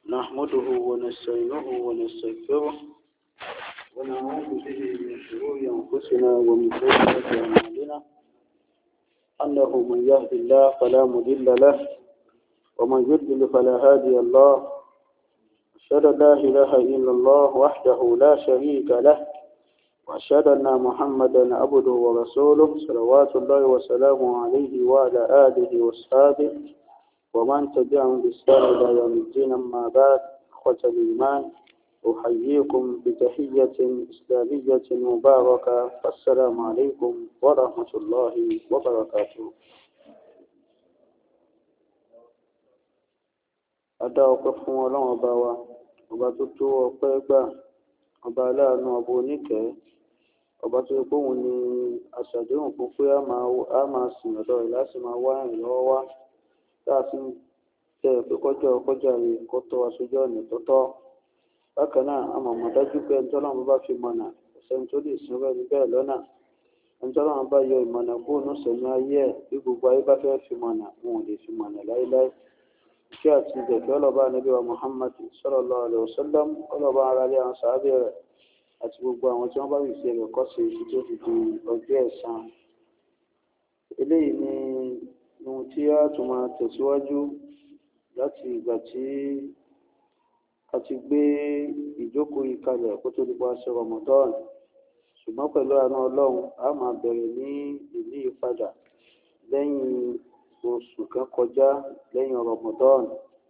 نحمده ونستعينه ونستغفره ونعوذ به من شرور أنفسنا ومن سيئات أعمالنا أنه من يهد الله فلا مضل له ومن يضلل فلا هادي له أشهد أن لا إله إلا الله وحده لا شريك له وأشهد أن محمدا عبده ورسوله صلوات الله وسلامه عليه وعلى آله وصحبه ومن تبعهم بإحسان إلى يوم الدين. أما بعد، إخوة الإيمان، أحييكم بتحية إسلامية مباركة، السلام عليكم ورحمة الله وبركاته. Adá ọpẹ́ fún Ọlọ́run ọba wa, ọba tó tó ọpẹ́ gbà, ọba aláàánú, ọba oníkẹ̀ẹ́, ọba tó pé òun ni aṣàdéhùn fún pé a máa sìn ọ̀dọ̀ rẹ̀ láti máa wá ìrànlọ́wọ́ wá láti tẹ pé kọjá rẹ̀ kó tọ́ aṣojú ọ̀nà tó tọ́. Bákan náà, a mọ̀ mọ̀ dájú pé ẹni tọ́lọ́run bá fi mọ̀nà kò sẹ́ni tó lè sin rẹ̀ níbẹ̀ lọ́nà. Ẹni tọ́lọ́run bá yọ ìmọ̀nà kúrò ní sẹ̀mí ayé ẹ̀, bí gbogbo ayé bá fẹ́ fi mọ̀nà, wọn ò lè fi mọ̀nà láéláé. Ìkẹ́ àti ìgẹ̀fẹ́ ọlọ́ba Ànábì wa Muhammad sallallahu alaihi wasallam, ọlọ́ba ara lé àwọn sàábẹ̀ rẹ̀ àti gbogbo àwọn tí wọ́n bá wìsí rẹ̀ kọ́ sí ibi tó fi di ọjọ́ ẹ̀san. Eléyìí ni ohun tí a tún máa tẹ̀síwájú láti ìgbà tí a ti gbé ìjókòó yìí kalẹ̀ kó tó di pa ṣe Ramadan, ṣùgbọ́n pẹ̀lú àánú Ọlọ́run a máa bẹ̀rẹ̀ ní ìlú ìpadà lẹ́yìn oṣù kan kọjá lẹ́yìn Ramadan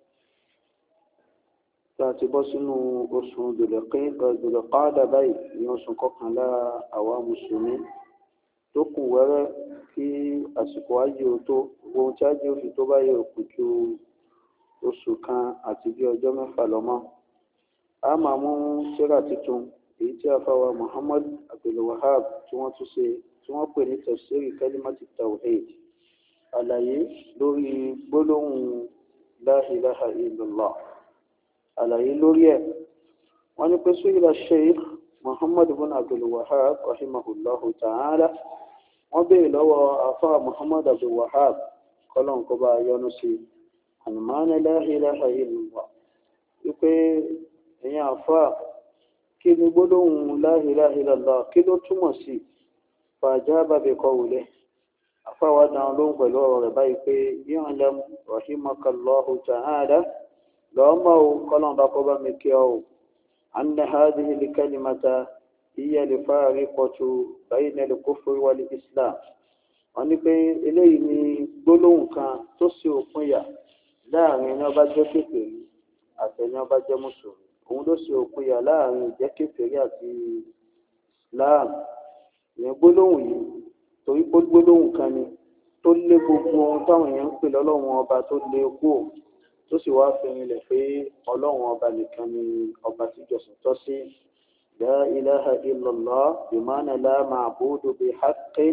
tí a ti bọ́ sínú oṣù Dhul-Qa'dah báyìí ní oṣù kọkànlá àwa mùsùlùmí tó kù wẹ́rẹ́ kí àsìkò ayé o tó, gbogbo ohun tí ayé òfin tó bá yẹ òkú ju oṣù kan àti bí ọjọ́ mẹ́fà lọ́mọ́. A máa mú tírà tuntun èyí tí a fáwa Muhammad Abdul Wahab tí wọ́n tún ṣe tí wọ́n pè ní tafsiri kalimati tawhid, àlàyé lórí gbólóhùn la ilaha illallah, àlàyé lórí ẹ̀. Wọ́n ní pé su'ila Sheikh Muhammad ibn Abdul Wahab rahimahullahu ta'ala, wọ́n béèrè lọ́wọ́ àfáà Muhammad Abdul Wahab kọ́lọ́n kó bá yọ́nú sí ànùmánà la ilaha illallah, wípé ẹ̀yin àfáà kí ni gbólóhùn la ilaha illallah kí ló túmọ̀ sí? Fajaba bi qawlihi, àfáà wa dáhùn lóhùn pẹ̀lú ọ̀rọ̀ rẹ̀ báyìí pé i'lam rahimakallahu ta'ala, lọ́mọ́ kọ́lọ́n bá kọ́ bá mi kí ọ anna hadhihi al-kalimata hiya al-fariqatu bayna al-kufri wal-islam. Wọ́n ní pé eléyìí ni gbólóhùn kan tó ṣe òpinya láàrin ẹni ó bá jẹ́ kèfèrí àti ẹni ó bá jẹ́ mùsùlùmí. Òun ló ṣe òpinya láàrin ìjẹ́ kèfèrí àti islam. Ìyẹn gbólóhùn yìí torí pé gbólóhùn kan ni tó lé gbogbo ohun táwọn èèyàn ń pè lọ́lọ́run ọba tó lé kú, tó sì wá fi rinlẹ̀ pé ọlọ́run ọba nìkan ni ọba tí ìjọsìn tọ́ sí. La ilaha illallah bimana la ma'budu bihaqqin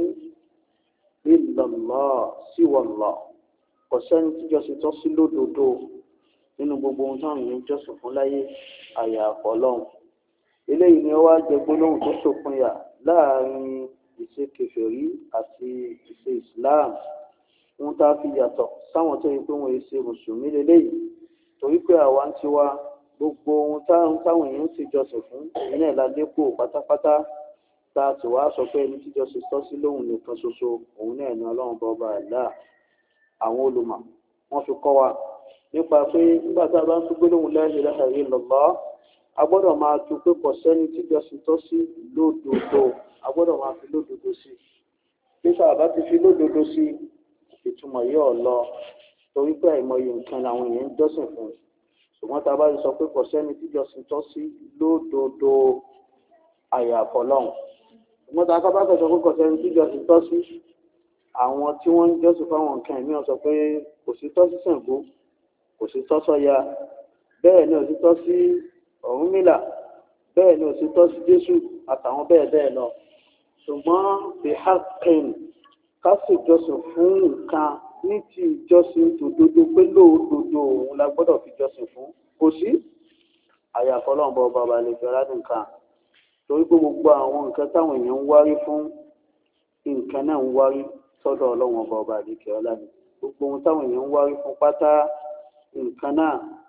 illallah siwallah, kò sẹ́ni tí ìjọsìn tọ́ sí lódodo nínú gbogbo ohun táwọn èèyàn jọ́sìn fún láyé àyàfi Ọlọ́run. Eléyìí ni ó wá jẹ gbólóhùn tó ṣòpinya láàrin ìṣe kèfèrí àti ìṣe Islam. Ohun tá a fi yàtọ̀ sáwọn tó yẹ pé wọn ṣe mùsùlùmí lélẹ́yìí, torí pé àwa ń tiwa gbogbo ohun táwọn èèyàn ti jọ́sìn fún ìyẹn ìlàlẹ́kọ̀ọ́ pátápátá, tá a sì wá sọ pé ẹni tí jọ́sìn tọ́ sí lóhùn nìkan ṣoṣo, òun náà ni Ọlọ́run bọ́ba Allah. Àwọn olùmọ̀ wọ́n fi kọ́ wa nípa pé nígbà tá a bá ń tún gbólóhùn la ilaha illallah, a gbọ́dọ̀ máa tu pé kò sẹ́ni tí jọ́sìn tọ́ sí lódodo, a gbọ́dọ̀ máa fi lódodo sí i. Bí sáà bá ti fi lódodo sí i, ìtumọ̀ yóò lọ, torí pé àìmọye nǹkan làwọn èèyàn ń jọ́sìn fún. Ṣùgbọ́n tá a bá sọ pé kò sẹ́ni tí jọ́sìn tọ́ sí lódodo àyàfi Ọlọ́run. Ṣùgbọ́n tá a bá sọ pé kò sẹ́ni tí jọ́sìn tọ́ sí, àwọn tí wọ́n ń jọ́sìn fáwọn nǹkan ìmí sọ pé kò sí tọ́ sí Ṣàngó, kò sí tọ́ sọ́ya, bẹ́ẹ̀ ni ò sí tọ́ sí Ọ̀rúnmìlà, bẹ́ẹ̀ ni ò sí tọ́ sí Jésù àtàwọn bẹ́ẹ̀ bẹ́ẹ̀ lọ. Ṣùgbọ́n bihaqqin, ká sì jọ́sìn fún nǹkan ní ti ìjọsìn tòdodo pé lóòdodo òun la gbọ́dọ̀ fi jọ́sìn fún, kò sí àyàfi Ọlọ́run bọ́ bàbá lè fẹ́ rádùn kan. Torí pé gbogbo àwọn nǹkan táwọn èèyàn ń wárí fún, nǹkan náà ń wárí sọ́dọ̀ Ọlọ́run ọba lè kẹ́ ọlá ni. Gbogbo ohun táwọn èèyàn ń wárí fún pátá, nǹkan náà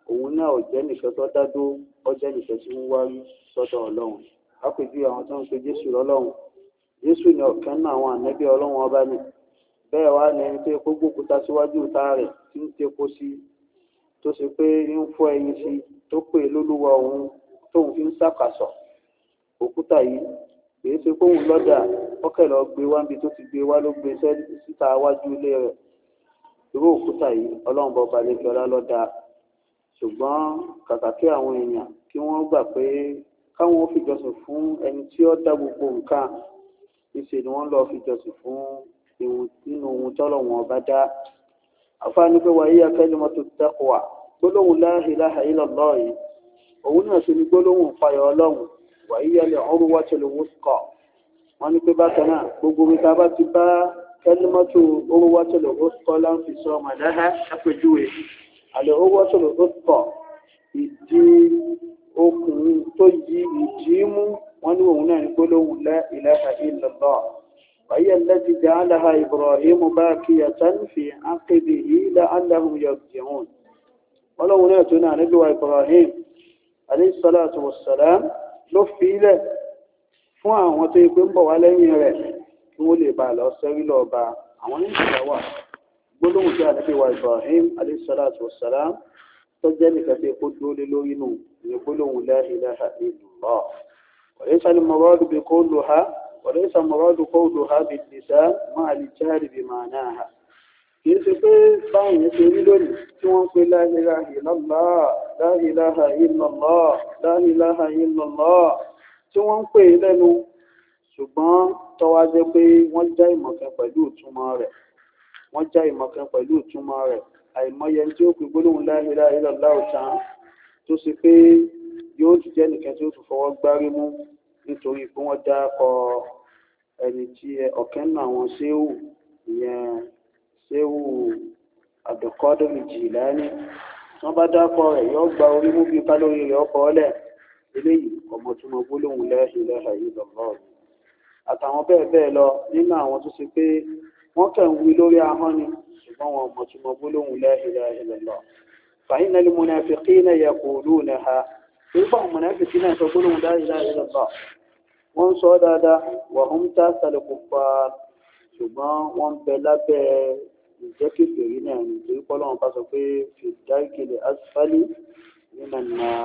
òun náà ò jẹ́ nìkan tó dádó ó jẹ́ nìkan tí ń wárí sọ́dọ̀ ọlọ́run lápèjú àwọn tó ń pe jésù lọ́lọ́run jésù ni ọ̀kan náà àwọn ànábì ọlọ́run ọba ni bẹ́ẹ̀ wá ní ẹni tó yẹ kó gbókúta síwájú ìta rẹ̀ tí ń tepo sí tó ṣe pé ń fọ́ ẹyin sí tó pè lólúwa òun tóun fi ń sàkàsọ̀ òkúta yìí kìí ṣe kóun lọ́dà ọkẹ́ lọ gbé wá níbi tó ti gbé wá ló gbé síta wájú ilé rẹ̀ irú òkúta yìí ọlọ́run bọ́ balẹ̀ kí ọlá lọ́dà ṣùgbọ́n kàkà kí àwọn èèyàn kí wọ́n gbà pé káwọn ó fìjọsìn fún ẹni tí ó dá gbogbo nǹkan níṣẹ́ ni wọ́n lọ fìjọsìn fún nínú ohun tọ́lọ́run ọba dá àfáàní pé wàá yíya kalimatu taqwa gbólóhùn la ilaha illallah yìí òun náà ṣe ní gbólóhùn fàyọ ọlọ́run wàá yíya al-urwatul wuthqa wọ́n ní pé bákan náà gbogbo mi ta bá ti bá kalimatu urwatul wuthqa láǹfi sọ màdáhà ṣàpèjúwe al-urwatul wuthqa ìdí okùn tó yí ìdí mú wọ́n ní òun náà ní gbólóhùn la ilaha illallah وهي التي جعلها إبراهيم باقية في عقبه لعلهم يرجعون ولو ناتنا نبي إبراهيم عليه الصلاة والسلام ló fi ilẹ̀ fún àwọn tó yẹ pé ń bọ̀ wá lẹ́yìn rẹ̀ kí wọ́n lè bá lọ sẹ́rí lọ bá àwọn oníṣẹ́ wà gbólóhùn tí ànábì wa Ibrahim alayhi salatu wassalam tó jẹ́ nìkan tí kó dúró lé lórí nù ní gbólóhùn la ilaha illallah وليس المراد بقولها وليس مراد قولها باللسان مع الجهل بمعناها kìí ṣe pé báwọn yẹn ṣe rí lónìí tí wọ́n ń pe la ilaha illallah la ilaha illallah la ilaha illallah tí wọ́n ń pè é lẹ́nu ṣùgbọ́n tọ́wá jẹ́ pé wọ́n já ìmọ̀kan pẹ̀lú ìtumọ̀ rẹ̀ àìmọye tí ó pe gbólóhùn la ilaha illallah ọ̀tán tó ṣe pé yóò tún jẹ́ nìkan tí ó tún fọwọ́ gbárí mú nítorí pé wọ́n dá kọ ẹni tí ọ̀kẹ́ nù àwọn ṣéwù ìyẹn ṣéwù Abdulqadir Jilani wọ́n bá dákọ rẹ̀ yóò gba orí mú bí kálórì rẹ̀ ọkọ̀ ọ̀lẹ̀ eléyìí ọmọtúmọ̀ gbólóhùn la ilaha illallah àtàwọn bẹ́ẹ̀ bẹ́ẹ̀ lọ nínú àwọn tó ṣe pé wọ́n kàn ń wí lórí ahọ́n ni ṣùgbọ́n wọn ọmọtúmọ̀ gbólóhùn la ilaha illallah fa innal munafiqina yaqulunaha nígbà àwọn mọ̀nàfíkì náà sọ gbólóhùn la ilaha illallah wọ́n sọ dáadáa wàhùn tá sàlẹ̀kùfà ṣùgbọ́n wọ́n bẹ lábẹ́ ìjẹ́ kékeré náà nítorí pọ́lọ́wọ́n bá sọ pé fìdákìlẹ̀ asfali nínú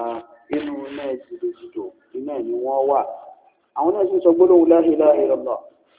inú náà jìdòjìdò iná ni wọ́n wà àwọn náà sì sọ gbólóhùn la ilaha illallah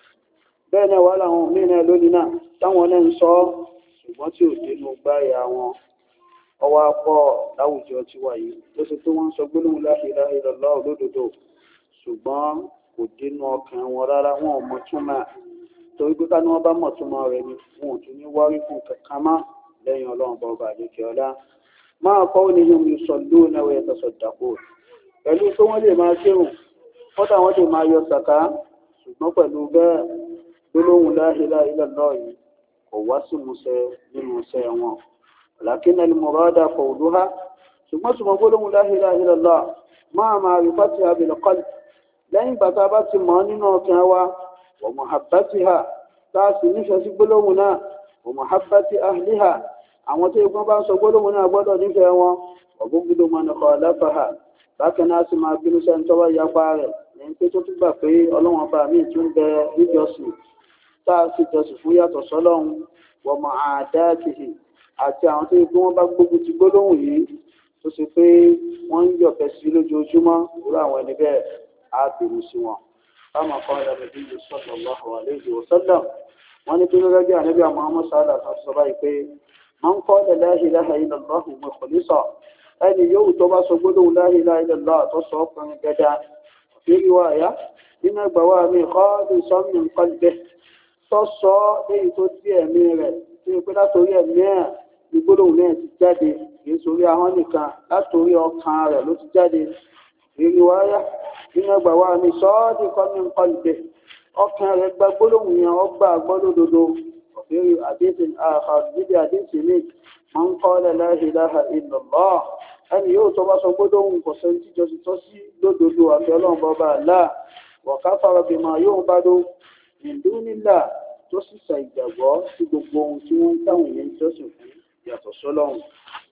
bẹ́ẹ̀ náà wà láwọn míì náà lónìí náà táwọn náà ń sọ ṣùgbọ́n tí ò dénú gbáyà wọn ọwọ́ apọ̀ láwùjọ ti wà yìí ló ṣe tó wọ́n ń sọ gbólóhùn la ilaha illallah olódodo ṣùgbọ́n kò dénú ọkàn wọn rárá wọn ò mọ̀túnmọ̀ torí pé ká ní wọ́n bá mọ̀túnmọ̀ rẹ̀ ni wọn ò tún ní wárí fún kankan mọ́ lẹ́yìn ọlọ́run bọ́ọ̀bà àdékè ọlá máa kọ́ ní yóò mi sọ lóun náà wọ́n tẹ̀sọ̀ dàpọ̀ pẹ̀lú pé wọ́n lè máa kírun kódà wọ́n lè máa yọ sàká ṣùgbọ́n pẹ̀lú bẹ́ẹ̀ gbólóhùn la ilaha illallah yìí kò wá sí musẹ nínú iṣẹ́ wọn lakinna al-murada qawluha ṣùgbọ́n tí mo gbólóhùn la ilaha illallah máa ma'rifatiha bil qalb lẹ́yìn bàtà bá ti mọ̀ nínú ọkàn wa wa muhabbatiha tá a sì nífẹ̀ẹ́ sí gbólóhùn náà wa muhabbati ahliha àwọn tó ikú bá ń sọ gbólóhùn náà gbọ́dọ̀ nífẹ̀ẹ́ wọn wa bughdu man khalafaha bákan náà sì máa bínú sẹ́ni tọ́wọ́ yapa rẹ̀ lẹ́yìn pé tó tún gbà pé ọlọ́wọ́n bá mi tún bẹ níjọsìn tá a sì jọsìn fún yàtọ̀ sọ́lọ́hun wa mu'adatihi àti àwọn tó ikú wọn bá gbógun ti gbólóhùn yìí tó ṣe pé wọ́n ń yọ̀fẹ́ sí lójoojúmọ́ irú àwọn ẹni bẹ́ẹ̀ á bínú sí wọn. báwọn kan ẹ̀rọ bíi sallallahu alayhi wa sallam wọ́n ní pé gẹ́gẹ́ bí ànábì Muhammad sallallahu alaihi wasallam sọ báyìí pé man qala la ilaha illallah mukhlisan ẹni yóò tó bá sọ gbólóhùn la ilaha illallah tó sọ ọkùnrin gẹ́gẹ́ fi riwaya nínú ẹgbàá wa mi khalisan min qalbihi tó sọ léyìí tó dí ẹ̀mí rẹ̀ tí ó pé látòrí ẹ̀mí ẹ̀ ìgbólóhùn náà ti jáde kìí sórí ahọ́n nìkan látòrí ọkàn rẹ̀ ló ti jáde ìrì wáyà nínú ẹgbàá wa mi sọ́ọ́dì kọ́mí nǹkan ìgbẹ́ ọkàn rẹ̀ gba gbólóhùn yẹn ó gbà gbọ́lódodo òfin àdéhùn àdéhùn àdéhùn ní man qala la ilaha illallah ẹni yóò tó bá sọ gbólóhùn kò sẹ́ni tíjọ ti tọ́ sí lódodo àfi ọlọ́run bọ́ba àlá wa kafara bima yu'badu min dunillah tó sì ṣàìgbàgbọ́ sí gbogbo ohun tí wọ́n ń táwọn yẹn jọ́sìn fún yàtọ̀ sọ́lọ́hun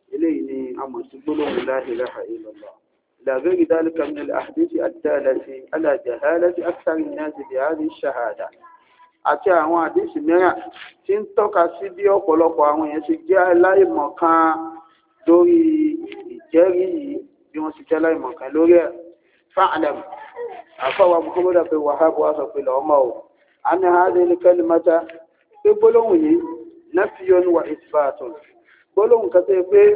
إليه أمر سبلهم لا إله إلا الله إلى غير ذلك من الأحاديث الدالة على جهالة أكثر الناس بهذه الشهادة àti àwọn àdéhùn mìíràn tí ń tọ́ka sí bí ọ̀pọ̀lọpọ̀ àwọn èèyàn ti jẹ́ aláìmọ̀kan lórí ìjẹ́rìí yìí bí wọ́n ti jẹ́ aláìmọ̀kan lórí ẹ̀ fa'lam àfọwọ́ muhammadu abdul wahab wa sọ pé lọ́mọ o àní hadhihi kalimata pé gbólóhùn yìí nafiyun wa isbatun gbólóhùn kan tó yẹ pé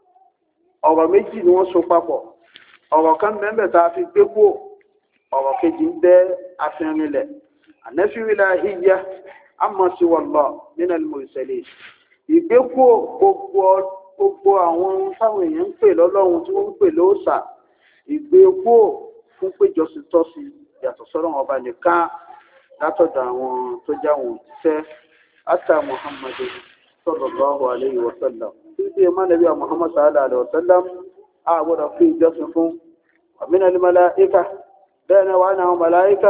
ọ̀rọ̀ méjì ni wọ́n so papọ̀ ọ̀rọ̀ kan bẹ́ẹ̀ tá a fi gbé kú ọ̀rọ̀ kejì ń bẹ́ afẹ́rinlẹ̀ ànẹ́fíwìlà ìyá amọ̀síwọ̀lọ̀ nínú al-mursalin ìgbékú gbogbo àwọn táwọn èèyàn ń pè lọ́lọ́run tí wọ́n ń pè lóòṣà ìgbékú fún péjọsìn tọ́sí yàtọ̀ sọ́rọ̀ ọba nìkan látọ̀dọ̀ àwọn tó jáwọn òṣìṣẹ́ ata muhammadu sallallahu alayhi wa sallam títí ẹ̀ máa nàbí muhammad sallallahu alayhi wa sallam a gbọ́dọ̀ fi ìjọsìn fún àmìnà ní màláíkà bẹ́ẹ̀ náà wà náà màláíkà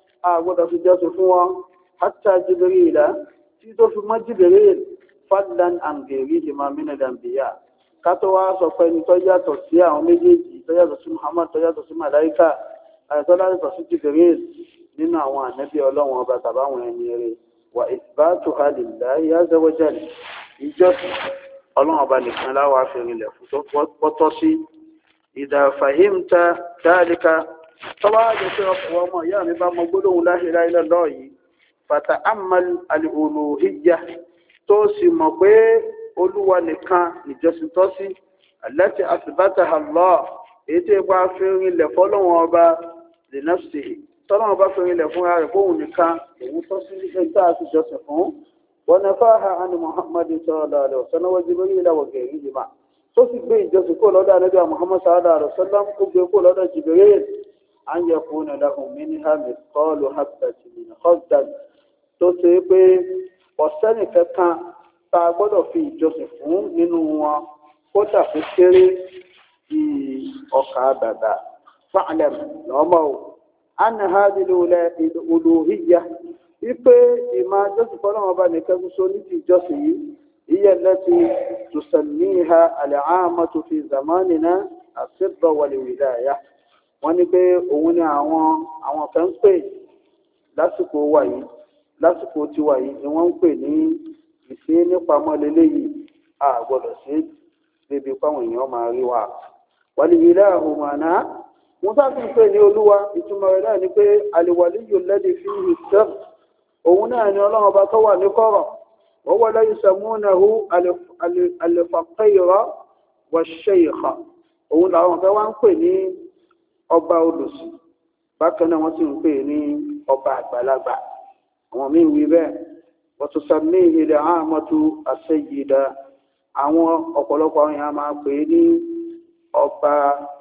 a gbọ́dọ̀ fi jọ́sìn fún wọn hatta Jibrila tí tó fi mọ́ Jibril fadlan an ghayrihima min al-anbiya ká tó wá sọ pé ní tó yàtọ̀ sí àwọn méjèèjì tó yàtọ̀ sí Muhammad tó yàtọ̀ sí màláíkà àìsọ́ yàtọ̀ sí Jibril nínú àwọn ànábì ọlọ́run ọba tàbáwọn ẹni rẹ̀ wà ithbatuha lillahi azza wa jalla ìjọsìn ọlọ́run ọba nìkan láwàá fi rinlẹ̀ fún tó pọ́tọ́ sí idha fahimta dhalika tọ́wọ́ àjẹ́ pé ọkùnrin ọmọ ìyá mi bá mọ gbólóhùn la ilaha illallah yìí fata'ammal al-uluhiyyah tó sì mọ̀ pé olúwa nìkan ìjọsìn tọ́ sí allati athbataha Allah èyí tí ipa fi rinlẹ̀ fọ́lọ́wọ́n ọba li nafsihi tọ́lọ́wọ́n ọba fi rinlẹ̀ fúnra rẹ̀ fóun nìkan òun tọ́ sí ẹgbẹ́ àti ìjọsìn fún wa nafaha an Muhammadin sallallahu alaihi wasallam wa Jibril wa ghayrihima tó sì gbé ìjọsìn kó lọ́dọ̀ Ànábì Muhammad sallallahu alaihi wasallam kó gbé kó lọ́dọ̀ Jibril an yakuna lahum minha mithqalu habbatin min khardal tó ṣe pé ọ̀sẹ́nì kankan tá a gbọ́dọ̀ fi ìjọsìn fún nínú wọn kódà kó kéré bí ọkà bàbà fa'lam lọ́mọ o anna hadhihi al-uluhiyyah wípé ìmọ̀ ìjọsìn fọlọ́wọ́n bá nìkan ṣoṣo ní ti ìjọsìn yìí hiya allati tusammiha al-'ammatu fi zamanina as-sirra wal-wilayah wọ́n ní pé òun ni àwọn kan ń pè lásìkò wà yìí lásìkò tí wà yìí ni wọ́n ń pè ní ìṣe nípamọ́ lélẹ́yìí a gbọ́dọ̀ ṣe débi páwọn èèyàn máa rí wa wal-ilahu ma'na wọ́n sáfì ń pè ní olúwa ìtumọ̀ rẹ̀ náà ni pé al-waliyyu alladhi fihi sirr òun náà ni ọlọ́run ọba tó wà ní kọ̀rọ̀ wa huwa la yusammunahu al-faqira wash-shaykha òun làwọn fẹ́ wá ń pè ní ọba olùsì bákan náà wọ́n sì ń pè ní ọba àgbàlagbà àwọn míì wí bẹ́ẹ̀ wọ́n tún sàmì ilẹ̀ àmọ́tú àṣẹyìdá àwọn ọ̀pọ̀lọpọ̀ àwọn èèyàn máa pè ní ọba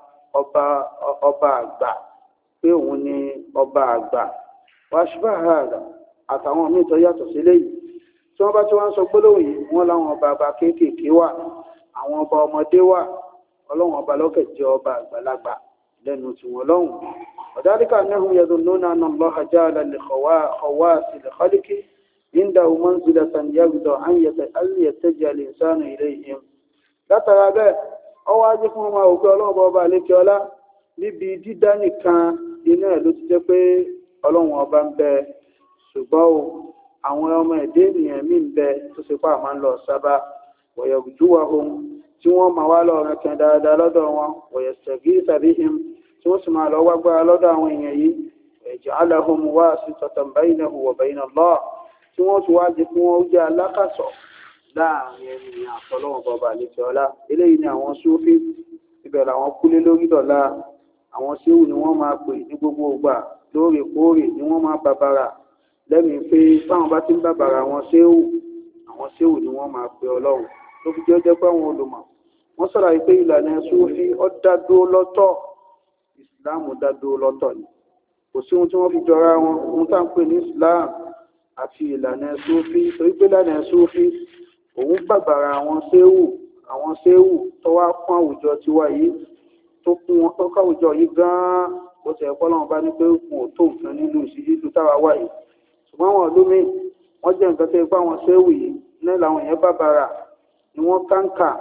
àgbà pé òun ni ọba àgbà wàṣíbà àgbà àtàwọn míì tó yàtọ̀ sílẹ̀ yìí tí wọ́n bá tí wọ́n sọ gbólóhùn yìí wọ́n láwọn ọba àgbà kéékèèké wà àwọn ọba ọmọdé wà ọlọ́run ọba lọ́kẹ̀ jẹ́ ọba àgbàlagbà lẹ́nu tí wọ́n lọ́hùn ọ̀dáríkà náà yadhunnuna anna Allaha ja'ala li khawasi al-khalqi indahu manzilatan yarda an yattajiha al-insanu ilayhim látara bẹ́ẹ̀ ọwọ́ ajé fún ọmọ òkú ọlọ́run ọba àlékè ọlá níbi dídá nìkan iná ẹ̀ ló ti jẹ́ pé ọlọ́run ọba ń bẹ ṣùgbọ́n o àwọn ọmọ ẹ̀dẹ́ ènìyàn míì ń bẹ tó ṣe pé àmà ń lọ sábà wayarjuwahum tí wọ́n máa wá lọ́ọ̀rẹ́ kan dáadáa lọ́dọ̀ wọn wayastaghitha bihim tí wọ́n sì máa lọ wágbára lọ́dọ̀ àwọn èèyàn yìí wayaj'alahum wasitatan baynahu wa bayna Allah tí wọ́n tún wá di fún wọn ó jẹ́ alákàsọ̀ láàrin ènìyàn àtọ́lọ́wọ̀n bọba àlejò ọlá eléyìí ni àwọn Súfí ibẹ̀ làwọn kúlé lórí dọ̀la àwọn séwù ni wọ́n máa pè ní gbogbo ìgbà lóòrèkóòrè ni wọ́n máa bàbàrà lẹ́mìí pé báwọn bá ti ń bàbàrà àwọn séwù ni wọ́n máa pè ọlọ́run tó fi jẹ́ pé àwọn olùmọ̀ wọ́n sọ̀rọ̀ pé ìlànà Súfí ó dádúró lọ́tọ̀ ìsìláàmù dádúró lọ́tọ̀ ni kò sí ohun tí wọ́n fi jọra wọn ohun tá à ń pè ní ìsìláàmù àti ìlànà Súfí torí pé ìlànà Súfí òun bàbàrà àwọn séwù tó wá kún àwùjọ tiwa yìí tó kún wọn tó káwùjọ yìí gan-an bó ti ẹ̀kọ́ lọ́wọ́ bá ní pé kò tó nǹkan nínú ìṣíjú táwa wà yìí ṣùgbọ́n àwọn ọdún míì wọ́n jẹ́ nǹkan tó ipá àwọn séwù yìí ní làwọn èèyàn bàbàrà ni wọ́n kàǹkà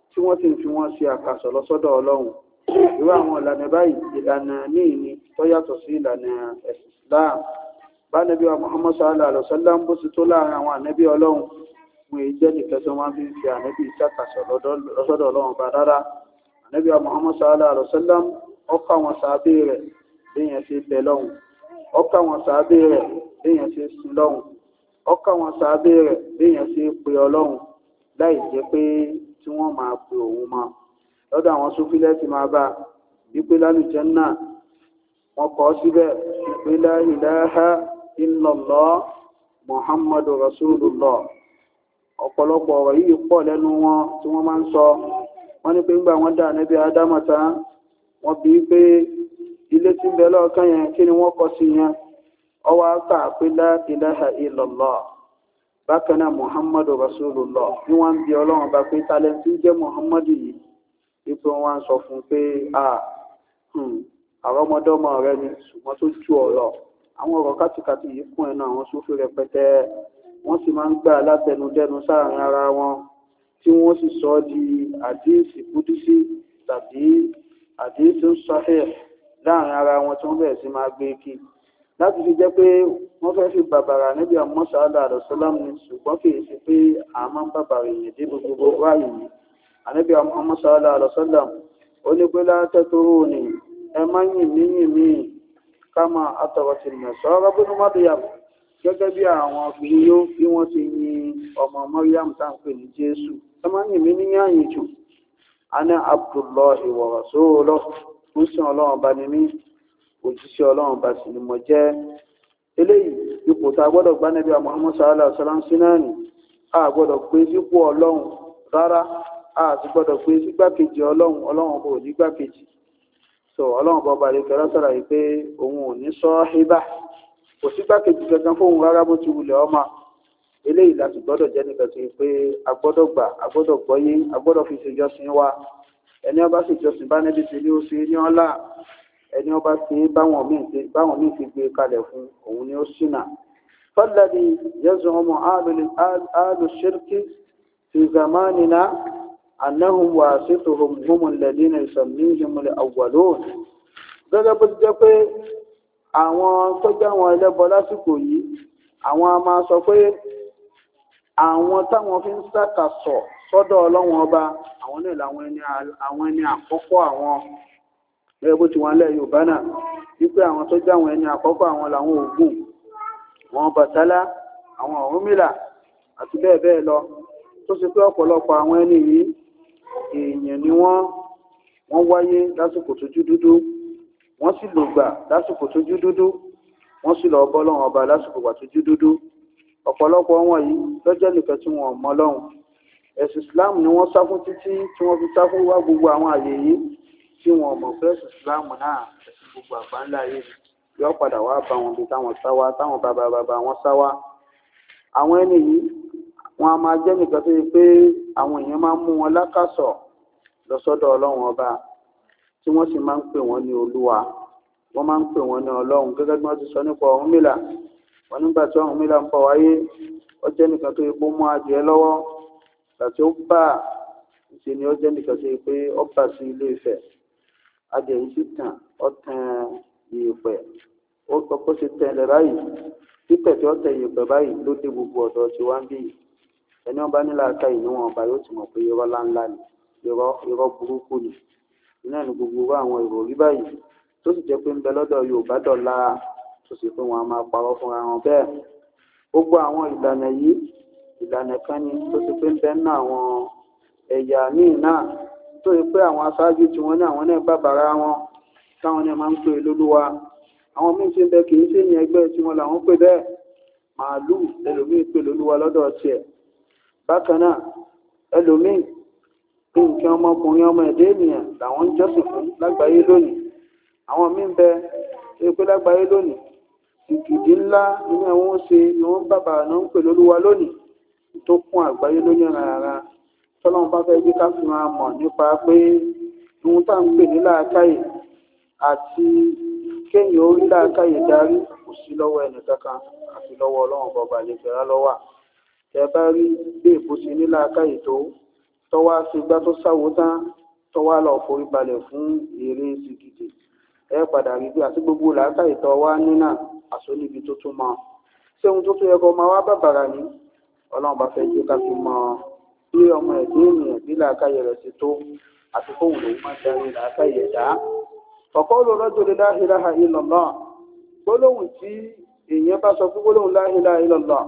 tí wọ́n sì ń fi wọ́n ṣe àkàsọ̀ lọ́sọ́dọ̀ ọlọ́run. Irú àwọn ìlànà báyìí ìlànà míì ni tó yàtọ̀ sí ìlànà ẹ̀sìn Islam. Bá Ànábì wa Muhammad sallallahu alaihi wasallam bó ti tó láàrin àwọn ànábì ọlọ́run, wọn èyí jẹ́ nìkan tí wọ́n fi ń fi ànábì ṣàkàsọ̀ lọ́sọ́dọ̀ ọlọ́run bá rárá. Ànábì wa Muhammad sallallahu alaihi wasallam ọkọ̀ àwọn sàábé rẹ̀ léèyàn ṣe bẹ̀ lọ́hùn, ọkọ̀ àwọn sàábé rẹ̀ léèyàn ṣe sin lọ́hùn, ọkọ̀ àwọn sàábé rẹ̀ léèyàn ṣe pe ọlọ́hun láì jẹ́ pé tí wọ́n máa pe òun mọ́. Lọ́dọ̀ àwọn sófílẹ̀ ti máa bá wípé lálùjánnà wọn kọ́ síbẹ̀ wípé la ilaha illallah muhammadu rasulullah. Ọ̀pọ̀lọpọ̀ ọ̀rọ̀ yìí pọ̀ lẹ́nu wọn tí wọ́n máa ń sọ. Wọ́n ní pé ńgbà wọ́n dá Ànábì Ádámù tán, wọ́n bi í pé ilé tí ń bẹ lọ́ọ̀kan yẹn kí ni wọ́n kọ́ sí yẹn. Ó wá kà pé la ilaha illallah, bákan náà muhammadu rasulullah. Bí wọ́n ń bi ọlọ́run bá pé tálẹ́ǹtì jẹ́ muhammadu yìí, wípé wọ́n ń sọ fún un pé àrọ́mọdọ́mọ rẹ ni, ṣùgbọ́n tó ju ọ̀rọ̀ àwọn ọ̀rọ̀ kátìkàtì yìí fún ẹnu àwọn sófin rẹpẹtẹ. Wọ́n sì máa ń gbà látẹnudẹ́nu sáàrin ara wọn, tí wọ́n sì sọ ọ́ di àdíìsì kúdísì tàbí àdíìsì sahih láàrin ara wọn, tí wọ́n bẹ̀rẹ̀ sí máa gbé kí láti fi jẹ́ pé wọ́n fẹ́ fi bàbàrà Ànábì Muhammad sallallahu alaihi wasallam ni, ṣùgbọ́n kì í ṣe pé a máa ń bàbàrà èèyàn dé gbogbo ráàyè yìí. Ànábì Muhammad sallallahu alaihi wasallam ó ní pé la tatruni, ẹ má yìn mí kama ataratil nasara ibn Maryam, gẹ́gẹ́ bí àwọn kìíyó bí wọ́n ti yin ọmọ Maryam tá à ń pè ní Jésù. Ẹ má yìn mí níyàyìn jù. Ana Abdullahi wa rasuluhu, ó sì ọlọ́run bá ní mí, òjíṣẹ́ ọlọ́run bá sì ni mo jẹ́. Eléyìí ipò tá a gbọ́dọ̀ gbá Ànábì Muhammad sallallahu alaihi wasallam sí náà nì. A gbọ́dọ̀ pé sípò ọlọ́run rárá, a sì gbọ́dọ̀ pé sígbàkejì ọlọ́run kò ní gbàkejì. Ọlọ́run bá ọba àlekẹ́ lọ́sọ̀rọ̀ yìí pé òun ò ní sọ́híbà, kò sígbàkejì kankan fóun rárá bó ti wulẹ̀ ọmọ. Eléyìí láti gbọ́dọ̀ jẹ́ nìkan sí pé a gbọ́dọ̀ gbà, a gbọ́dọ̀ gbọ́yé, a gbọ́dọ̀ fi ṣèjọsìn wa. Ẹni ọba ṣèjọsìn bá Nábì ṣe ní ó ṣe ní ọlá, ẹni ọba ṣe báwọn míì ti gbé kalẹ̀ fún òun ni ó ṣìnà. Falladhi yaz'umu ahlu shirki fi zamanina annahum wasituhum humul ladina yusammihimul awwalun. Gẹ́gẹ́ bó ti jẹ́ pé àwọn tó jẹ́ àwọn ẹlẹ́bọ lásìkò yìí, àwọn a máa sọ pé àwọn táwọn fi ń sàkàsọ̀ sọ́dọ̀ ọlọ́run ọba, àwọn náà làwọn ẹni àkọ́kọ́ àwọn. Gẹ́gẹ́ bó ti wọ́n lẹ̀ Yorùbá náà wípé àwọn tó jẹ́ àwọn ẹni àkọ́kọ́ àwọn làwọn Ògún, àwọn Bàtálá, àwọn Ọ̀rúnmìlà àti bẹ́ẹ̀ bẹ́ẹ̀ lọ. Tó ṣe pé ọ̀pọ̀lọpọ̀ àwọn ẹni yìí èèyàn ni wọ́n wáyé lásìkò tójú dúdú, wọ́n sì lògbà lásìkò tójú dúdú, wọ́n sì lọ bọ́ lọ́wọ́ ọba lásìkò wà tójú dúdú. Ọ̀pọ̀lọpọ̀ wọn yìí lọ́jọ́ nìkan tí wọ́n mọ Ọlọ́run. Ẹ̀sìn Islam ni wọ́n sá fún títí tí wọ́n fi sá fún wá gbogbo àwọn àyè yìí, tí wọ́n mọ̀ pé ẹ̀sìn Islam náà ẹ̀sìn gbogbo àgbáńlá yìí yóò padà wá bá wọn bí táwọn sá wá, táwọn bàbá wọn sá wá. Àwọn ẹni yìí wọn a máa jẹ́ nìkan tó yẹ pé àwọn èèyàn máa ń mú wọn lákàsọ̀ lọ́sọ́dọ̀ Ọlọ́run ọba, tí wọ́n sì máa ń pè wọ́n ní Olúwa, wọ́n máa ń pè wọ́n ní Ọlọ́run. Gẹ́gẹ́ bí wọ́n ti sọ nípa Ọ̀rúnmìlà, wọn nígbà tí Ọ̀rúnmìlà ń bọ̀ wáyé, ó jẹ́ nìkan tó yẹ pé ó mú adìẹ lọ́wọ́, àti ó bá ìṣe ni ó jẹ́ nìkan tó yẹ pé ó bà sí Ilé Ifẹ̀. Adìẹ yìí sì tàn, ó tàn ìyẹ̀pẹ̀, ó ṣe tẹ̀lẹ̀ báyìí, títẹ̀ tí ó tẹ̀ ìyẹ̀pẹ̀ báyìí ló dé gbogbo ọ̀dọ̀ tí wá ń bí. Ẹni ọba nílà aka yìí níwọ̀n ọba yóò ti mọ̀ pé irọ́ láńlá ni, irọ́ burúkú ni. Iná ní gbogbo àwọn ìròrí báyìí tó sì jẹ́ pé ń bẹ lọ́dọ̀ Yorùbá dọ̀la, tó sì pé wọn a máa parọ́ fúnra wọn bẹ́ẹ̀. Gbogbo àwọn ìlànà yìí, ìlànà kan ni tó sì pé ń bẹ nínú àwọn ẹ̀yà míì náà, tó yẹ pé àwọn aṣáájú tí wọ́n ní àwọn náà bàbàrà wọn, táwọn náà máa ń pè lólúwa. Àwọn míì tí ń bẹ kì í ṣe ìyẹn ẹgbẹ́ tí wọ́n làwọn pè bẹ́ẹ̀. Màálù ẹlòmíì pè lólúwa lọ́dọ̀ tiẹ̀. Bákan náà ẹlòmíì nǹkan ọmọkùnrin ọmọ ẹ̀dá ènìyàn làwọn ń jọ́sìn fún lágbàáyé lónìí. Àwọn míì ń bẹ tó yẹ pé lágbàáyé lónìí ìkìdí ńlá nínú ẹ̀wọ̀n ṣe ni wọ́n bàbàrà náà ń pè lólúwa lónìí, tó kún àgbáyé lónìí rárá. Tọ́lọ́run bá fẹ́ gbé ká fi máa mọ̀ nípa pé ohun tá à ń pè ní làákàyè àti kéèyàn orí làákàyè darí kò sí lọ́wọ́ ẹnìkankan àfi lọ́wọ́ Ọlọ́run bọba àlejòrá lọ́wọ́. Tẹ bá rí bí èbó ṣe ní làákàyè tó, tó wá sí gbá tó sáwó tán tó wá lọ forí balẹ̀ fún eré sìkìtì ẹ padà rí bí àti gbogbo làákàyè tó wá nínà àṣọ níbi tó tún mọ ṣé ohun tó tún yẹ kó máa wá bàbàrà ní ọlọ́run bá fẹ́ jẹ́ ká fi mọ bí ọmọ ẹ̀dẹ́ ènìyàn bí làákàyè rẹ̀ ti tó àti kóhùn lòún máa darí làákàyè ẹ̀dá ọ̀kọ́ lọ́jọ́ lè la ilaha illallah gbólóhùn tí èèyàn bá sọ fún gbólóhùn la ilaha illallah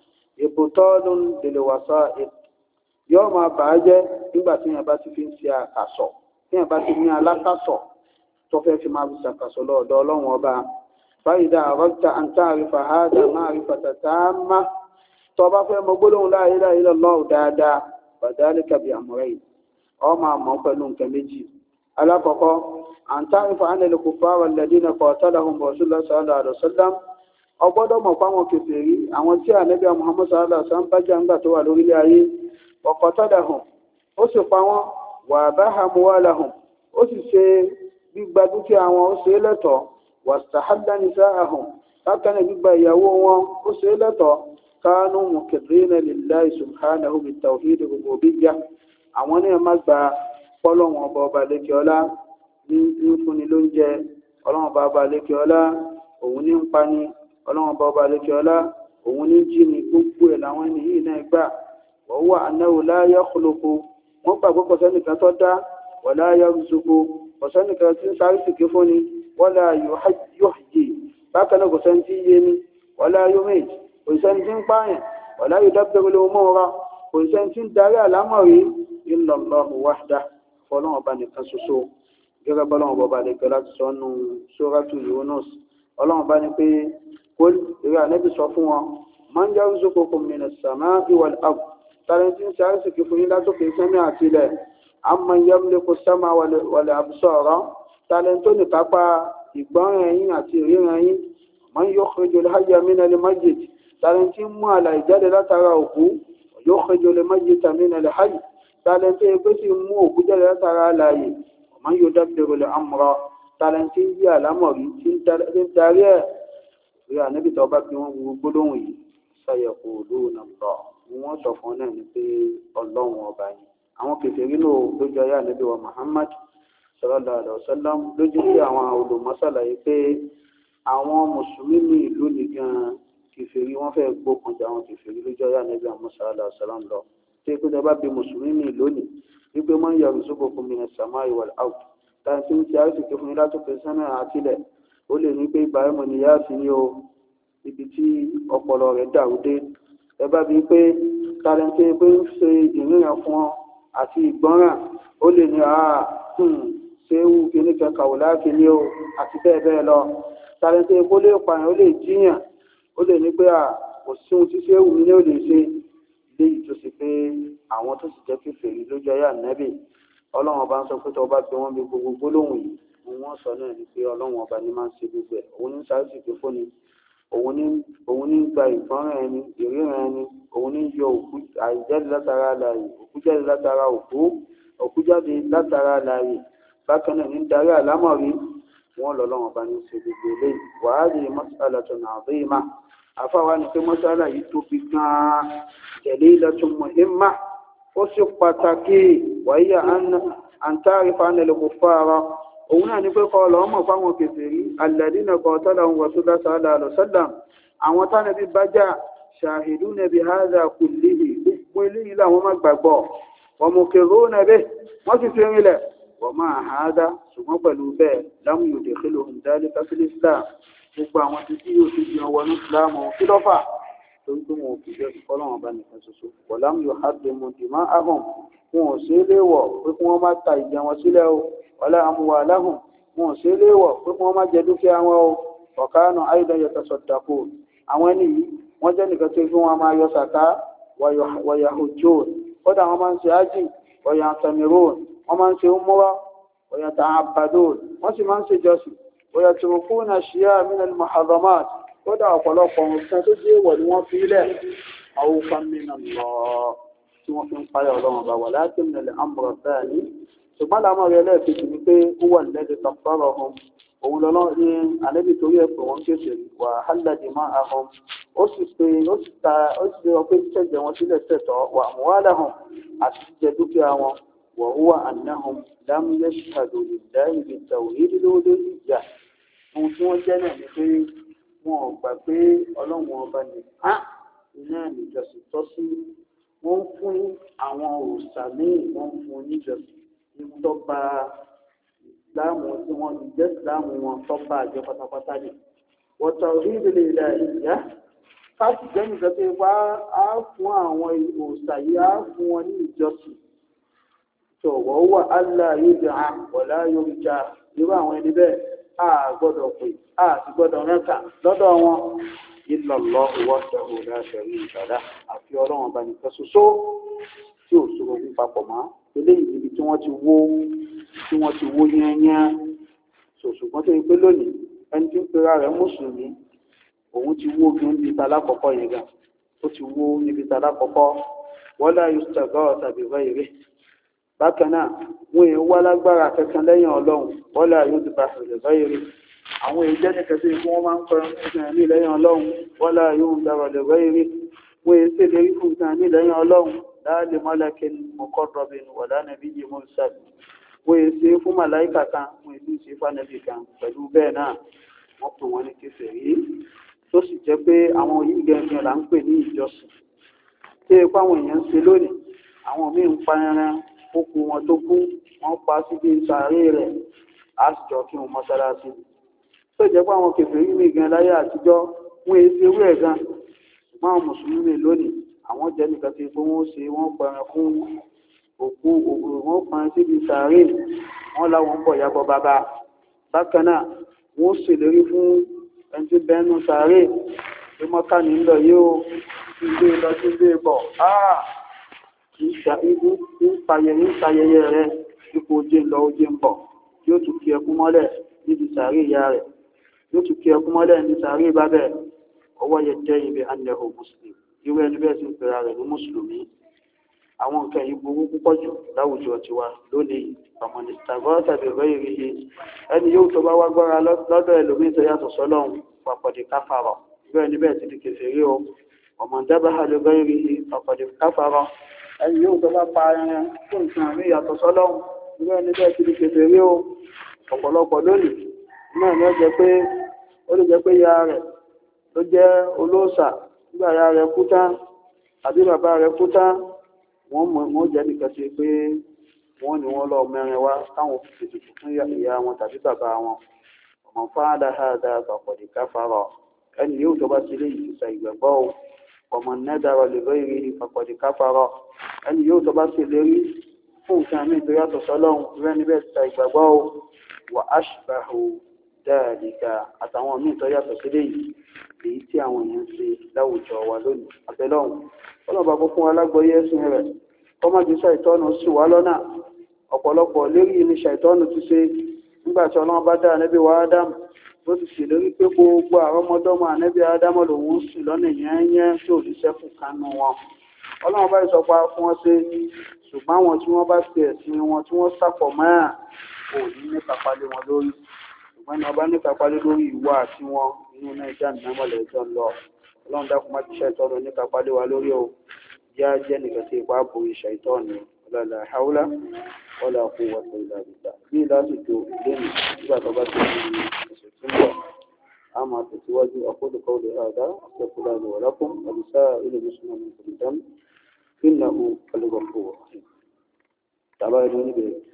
ibtalun lil wasa'id yóò máa bàá jẹ́ nígbà tí èèyàn bá ti fi ń ṣe àkàsọ̀ tí èèyàn bá ti ní alákàsọ̀ tó fẹ́ fi máa fi ṣàkàsọ̀ lọ́dọ̀ ọlọ́run ọba fa'idha aradta an ta'rifa hadha ma'rifatan tammah tó bá fẹ́ mọ gbólóhùn la ilaha illallah dáadáa fadhalika bi amrayn ọ máa mọ̀ pẹ̀lú nǹkan méjì alákọ̀ọ́kọ́ an ta'rifa anna al-kuffara alladhina qatalahum rasulullah sallallahu alaihi wasallam ọgbọ́dọ̀ mọ̀ fáwọn kèfèrí àwọn tí ànábì Muhammad sallallahu alaihi wasallam bá jà ńgbà tó wà lórílẹ̀ ayé wa qatalahum ó sì pa wọ́n wa baha amwalahum ó sì ṣe gbígba dúkìá wọn ó ṣe lẹ́tọ̀ọ́ wastahalla nisa'ahum bákan gbígba ìyàwó wọn ó ṣe lẹ́tọ̀ọ́ kánú muqirrina lillahi subhanahu bit-tawhid rububiyyah àwọn ní ẹ̀ má gba pọ́lọ́wọ́n ọba lékè ọlá ní fúnni lóúnjẹ ọlọ́wọ́n ọba lékè ọlá òun ní ń pani ọlọ́wọ́n ọba lékè ọlá òun ní jí ni gbogbo ẹ̀ làwọn ẹni yìí náà gbà wọ́n wà annahu la yakhluqu wọ́n gbà pé kọ̀sẹ́nìkan tó dá wala yarzuqu kọ̀sẹ́nìkan tí ń sáré sìkè fún ni wala yuhyi bákan náà kọ̀sẹ́ni tí yé ni wala yumit kọ̀sẹ́ni tí ń pààyàn wala yudabbiru al-umura kọ̀sẹ́ni tí ń darí àlámọ̀rí illa Allahu wahdahu fọlọ́wọ́n ọba nìkan ṣoṣo gẹ́gẹ́ bọ́lọ́wọ́n ọba lè gbẹ́ láti sọ nù Suratu Yunus ọlọ́wọ́n bá ní pé kó eré ànẹ́bí sọ fún wọn man yarzuqukum minas samaa'i wal ard tàlẹ́ntì ń sáré sìkì fún yín látòkè sẹ́mi àti ilẹ̀ amman yamliku as-sam'a wal absara tàlẹ́ntì ní kápá ìgbọ́ràn ẹ̀yìn àti ìríran yín man yukhrijul hayya minal mayyit tàlẹ́ntì mú àlàyé jáde látara òkú yukhrijul mayyita minal hayy tàlẹ́ntì ẹgbẹ́ sì mú òkú jáde látara àlàyé man yudabbiru al-amra tàlẹ́ntì yí àlámọ̀rí tí ń darí ẹ̀ rí ànábì tó bá bí wọ́n gbogbo gbólóhùn yìí sayaquluna Allah wọ́n sọ fún náà ní pé ọlọ́run ọba yìí àwọn kèfèrí lò lójú ayé ànábì wa Muhammad sallallahu alaihi wasallam lójú sí àwọn olùmọ́sàlàyé pé àwọn mùsùlùmí ní ìlú nìkan kèfèrí wọ́n fẹ́ gbókun jà àwọn kèfèrí lójú ayé ànábì wa sallallahu alaihi wasallam lọ tí pé tẹ bá bí mùsùlùmí ní ìlú ní wípé man yarzuqukum minas samaa'i wal ard tàbí tí a sì ké fún yín látòkè sánà àtìlẹ̀ ó lè ní pé Ibrahim ni yá sí ní o ibi tí ọpọlọ rẹ̀ dàrú dé ẹ bá bíi pé tàlẹ́ntì pé ń ṣe ìrìnà fún ọ àti ìgbọ́ràn ó lè ní ṣéwù kìíní kẹkà wò láàkì ní o àti bẹ́ẹ̀ bẹ́ẹ̀ lọ tàlẹ́ntì pé ó lè pààyàn ó lè jíyàn ó lè ní pé kò sí ohun tí ṣéwù mi ní ò lè ṣe léyìí tó sì pé àwọn tó sì jẹ́ kèfèrí lójú ayé ànábì ọlọ́run ọba ń sọ pé tó bá bí wọ́n bí gbogbo gbólóhùn yìí wọ́n sọ náà ni pé ọlọ́run ọba ní máa ń ṣe gbogbo ẹ̀ òun ní sáré sìkè fún ni òun ní gba ìgbọ́ràn ẹni ìríran ẹni òun ní yọ òkú àìjáde látara àlàyé òkú jáde látara òkú jáde látara àlàyé bákan náà ní darí àlámọ̀rí wọn lọ́lọ́run ọba ní ṣe gbogbo eléyìí wàhálì mas'alatun 'azima àfáwa ni pé mọ́sálà yìí tóbi gan-an jalilatun muhimma ó sì pàtàkì wáyé àǹtàrífà nílẹ̀ kò fara òun náà ní pé kọ́ ọlọ́mọ fáwọn kèfèrí alladhina qatalahum rasulullah sallallahu alaihi wasallam àwọn tánàbí bájá shahiduna bi hadha kullihi gbogbo eléyìí làwọn má gbàgbọ́ wa muqirruna bihi wọ́n sì fi rinlẹ̀ wa ma hadha ṣùgbọ́n pẹ̀lú bẹ́ẹ̀ lam yudkhiluhum dhalika fil islam gbogbo àwọn tí yóò ti jẹun wọnú islam kí ló fà torí pé wọn ò fi jẹ́ ọlọ́run bá nìkan ṣoṣo walam yuharrimu dima'ahum wọn ò ṣe é léèwọ̀ pé kí wọ́n má ta ìjẹ wọn sílẹ̀ o wala amwalahum wọn ò ṣe é léèwọ̀ pé kí wọ́n má jẹ dúkìá wọn o wa kanu aidan yatasaddaqun àwọn ẹni yìí wọ́n jẹ́ nìkan tó fi wọn máa yọ sàká wa yahujjun kódà wọ́n máa ń ṣe ájì wa ya'tamirun wọ́n máa ń ṣe umra wa yata'abbadun wọ́n sì máa ń ṣe jọ́sìn wa yatrukuna ashya'a min al-muharramat kódà ọ̀pọ̀lọpọ̀ nǹkan tó jẹ́ ìwọ̀ ni wọ́n fi lẹ̀ khawfan min Allah tí wọ́n fi ń páyà ọlọ́run bá wà láti nílẹ̀ amúrọ̀ bẹ́ẹ̀ ni ṣùgbọ́n làwọn ọ̀rẹ́ ẹlẹ́ẹ̀kejì ni pé ó wà nílẹ̀ kàfàrà ọ̀hún òun lọ́lọ́ ní ànábì torí ẹ̀ pé wọ́n kéṣe wà hálàdì má ahọ́n ó sì rọ pé tẹ̀jẹ̀ wọn sílẹ̀ tẹ̀tọ́ wà mọ́wálà hàn àti jíjẹ dúkìá wọn wà húwà ànáhùn lámúyẹ́ ṣàdò ìdá ìbí tàwíìdì lóde ìjà ohun tí wọ́n jẹ́ náà ni pé wọn ò gbà pé ọlọ́run ọba nìkan iná ìjọsìn tọ́ sí wọ́n ń fún àwọn òòṣà míì wọ́n ń fún oníjọsìn tọ́ba ìsìláàmù tí wọ́n ti jẹ́ ìsìláàmù wọn tọ́ba àjọ pátápátá ni wọ́n tọ́ orí ìdílé ilẹ̀ ìyá káàsì jẹ́ nìkan pé wá á fún àwọn òòṣà yìí á fún wọn ní ìjọsìn tọ̀wọ́ wà álà yóò jẹ́ àpọ̀lá yóò já irú àwọn ẹni bẹ́ẹ̀ á gbọ́dọ̀ pè á sì gbọ́dọ̀ rẹ́ka lọ́dọ̀ wọn ìlọ̀lọ́ wahdahu la sharika lahu àfi ọlọ́run bá nìkan ṣoṣo tí ò sọ̀rọ̀ ní papọ̀ mọ́ eléyìí níbi tí wọ́n ti wó yẹ́nyẹ́ ṣùgbọ́n tó yẹ pé lónìí ẹni tí ń pera rẹ̀ mùsùlùmí òun ti wó bí níbi ta lákọ̀ọ́kọ́ yẹn gan ó ti wó níbi ta lákọ̀ọ́kọ́ wala yustaghatha bi ghayrihi bákan náà wọn èèyàn wá lágbára kankan lẹ́yìn ọlọ́run wala yudbahu li ghayrihi àwọn èèyàn jẹ́ nìkan sí ikú wọn máa ń pẹ́ nǹkan ní lẹ́yìn ọlọ́run wala yundaru li ghayrihi wọn èèyàn sì lérí fún nǹkan ní lẹ́yìn ọlọ́run la li malakin muqarrabin wala nabiyyin mursal wọ́n yẹ ṣe fún màláìkà kan wọ́n yẹ ṣe fún ànábì kan pẹ̀lú bẹ́ẹ̀ náà wọ́n pè wọ́n ní kèfèrí tó sì jẹ́ pé àwọn yìí gẹ́gẹ́ là ń pè ní ìjọsìn tí ẹ pàwọn èèyàn ń ṣe lónìí àwọn míì ń pa ẹran kókó wọn tó kú wọ́n pa síbi sàárè rẹ̀ á sì jọ kí wọn mọ́sálásí tó jẹ́ pé àwọn kèfèrí mi gan láyé àtijọ́ wọ́n yẹ ṣe ewé ẹ̀ gan ṣùgbọ́n àwọn mùsùlùmí lónìí àwọn jẹ́ nìkan tí pé wọ́n pa ẹran fún òkú ògùn wọn pan síbi sàárè wọn láwọn ń bọ̀ yàbọ̀ bàbá bákan náà wọn ṣèlérí fún ẹni tí bẹ́ẹ̀nu sàárè tó mọ́ká ní lọ yóò ilé lọ sí ilé bọ̀ ń ṣayẹyẹ rẹ ipò ojé ń lọ ojé ń bọ̀ yóò tún kí ẹkún mọ́lẹ̀ níbi sàárè ìyá rẹ̀ yóò tún kí ẹkún mọ́lẹ̀ ní sàárè bàbá ọwọ́ yẹ jẹ́ ibi anẹ́hò mùsùlùmí irú ẹni bẹ́ẹ̀ sì ń pera rẹ̀ ní mùsùlùmí àwọn nǹkan yìí burú púpọ̀ jù láwùjọ tiwa lónìí ọmọdé tàbí tàbí ìrẹ́yìí ẹni yóò tó bá wá gbára lọ́dọ̀ ẹlòmíín tó yàtọ̀ sọ́lọ́hún pàpọ̀dé káfàrọ̀ irú ẹni bẹ́ẹ̀ ti di kèfèrí o ọmọ dábàá lè ìrẹ́yìí pàpọ̀dé káfàrọ̀ ẹni yóò tó bá pa ẹran tó nǹkan àmì yàtọ̀ sọ́lọ́hún irú ẹni bẹ́ẹ̀ ti di kèfèrí o ọ̀pọ̀lọpọ̀ lónìí náà ni ó lè jẹ́ pé ya rẹ̀ ló jẹ́ olóòṣà nígbà ya rẹ̀ kú tán àbí bàbá rẹ̀ kú tán wọ́n jẹ́ nìkan sí pé wọ́n ní wọ́n lọ mẹ́rin wá káwọn fi tètè fún ìyá wọn tàbí bàbá wọn ọmọ fáadà hàdà àpapọ̀dé káfàrọ̀ ẹni yóò tó bá ti lé ìfìsà ìgbàgbọ́ o ọmọ nẹ́dàrọ̀ lè lọ ìrìn àpapọ̀dé káfàrọ̀ ẹni yóò tó bá ti lérí fún nǹkan mi tó yàtọ̀ sọ́lọ́hún rẹ́ níbẹ̀ ta ìgbàgbọ́ o wà ashbahu dáadìka àtàwọn míì tó yàtọ̀ sílé yìí èyí tí àwọn èèyàn ṣe láwùjọ wa lónìí àbẹ́lọ́hún ọlọ́ba kó fún alágbọ́yé ẹ̀sìn rẹ̀ kọ́mọ́jú ṣàìtọ́nù sì wá lọ́nà ọ̀pọ̀lọpọ̀ lérí ní ṣàìtọ́nù ti ṣe nígbà tí ọlọ́run bá dá ànẹ́bí wa ádámù ló ti ṣèlérí pé gbogbo àrọ́mọdọ́mọ ànẹ́bí ádámù lòun ń sìn lọ́nà yẹ́nyẹ́ tí ò ní sẹ́kù kánú wọn ọlọ́run bá ìsọpá fún wọn ṣe ṣùgbọ́n àwọn tí wọ́n bá ṣe ẹ̀sìn wọn tí wọ́n sàpọ̀ mọ́ kò ní ní kápálẹ̀ wọn lórí ṣùgbọ́n ní ọba ní kápálẹ̀ lórí ìwà àti wọn inú náà ìjà nìyàmọ̀lẹ̀ ẹjọ́ ń lọ ọlọ́run dákun má ti ṣàìtọ́nù ní kápálẹ̀ wa lórí o yá jẹ́ nìkan tí ipa bo ìṣàìtọ́nù ọ̀làlà haúlá wala quwwata illa billah bí lásìkò lẹ́nu nígbà tó bá ti di ẹ̀sẹ̀ tí ń bọ̀ a máa tẹ̀síwájú aqulu qawli hadha astaghfirullaha li wa lakum wa lisa'iril muslimina min kulli dhanbin innahu huwal ghafurur rahim tàbá ẹni níbẹ̀